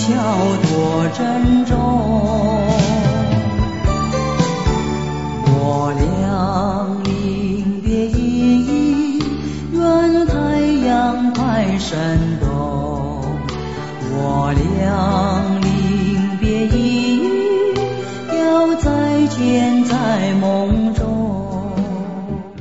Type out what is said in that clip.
孝多珍重。我俩临别依依，愿太阳快升东。我俩